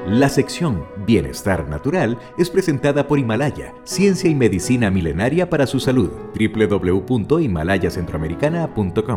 La sección Bienestar Natural es presentada por Himalaya, ciencia y medicina milenaria para su salud. www.himalayacentroamericana.com.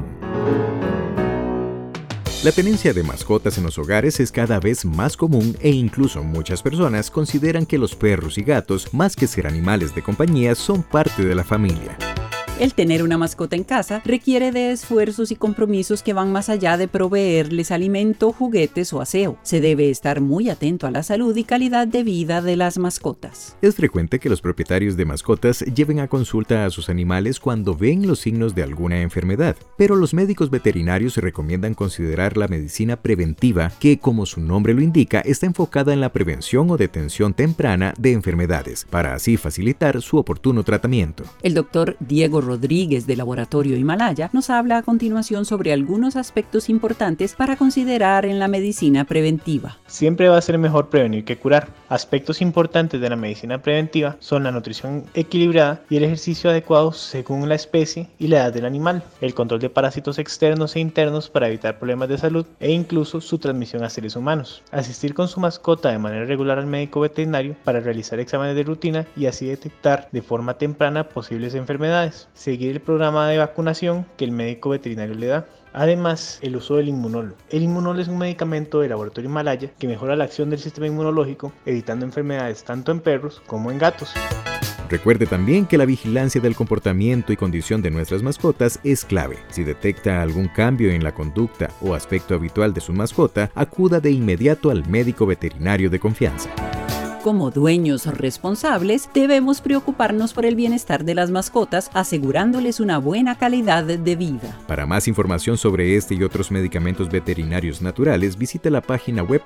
La tenencia de mascotas en los hogares es cada vez más común e incluso muchas personas consideran que los perros y gatos, más que ser animales de compañía, son parte de la familia. El tener una mascota en casa requiere de esfuerzos y compromisos que van más allá de proveerles alimento, juguetes o aseo. Se debe estar muy atento a la salud y calidad de vida de las mascotas. Es frecuente que los propietarios de mascotas lleven a consulta a sus animales cuando ven los signos de alguna enfermedad, pero los médicos veterinarios recomiendan considerar la medicina preventiva, que, como su nombre lo indica, está enfocada en la prevención o detención temprana de enfermedades, para así facilitar su oportuno tratamiento. El doctor Diego Rodríguez del Laboratorio Himalaya nos habla a continuación sobre algunos aspectos importantes para considerar en la medicina preventiva. Siempre va a ser mejor prevenir que curar. Aspectos importantes de la medicina preventiva son la nutrición equilibrada y el ejercicio adecuado según la especie y la edad del animal, el control de parásitos externos e internos para evitar problemas de salud e incluso su transmisión a seres humanos, asistir con su mascota de manera regular al médico veterinario para realizar exámenes de rutina y así detectar de forma temprana posibles enfermedades, seguir el programa de vacunación que el médico veterinario le da. Además, el uso del inmunol. El inmunol es un medicamento del Laboratorio Himalaya que mejora la acción del sistema inmunológico, evitando enfermedades tanto en perros como en gatos. Recuerde también que la vigilancia del comportamiento y condición de nuestras mascotas es clave. Si detecta algún cambio en la conducta o aspecto habitual de su mascota, acuda de inmediato al médico veterinario de confianza. Como dueños responsables, debemos preocuparnos por el bienestar de las mascotas, asegurándoles una buena calidad de vida. Para más información sobre este y otros medicamentos veterinarios naturales, visite la página web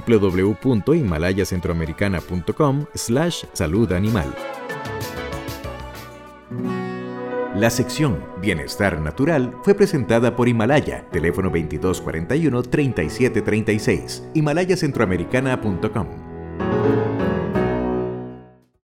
www.himalayacentroamericana.com/saludanimal. La sección Bienestar Natural fue presentada por Himalaya, teléfono 2241-3736, himalayacentroamericana.com.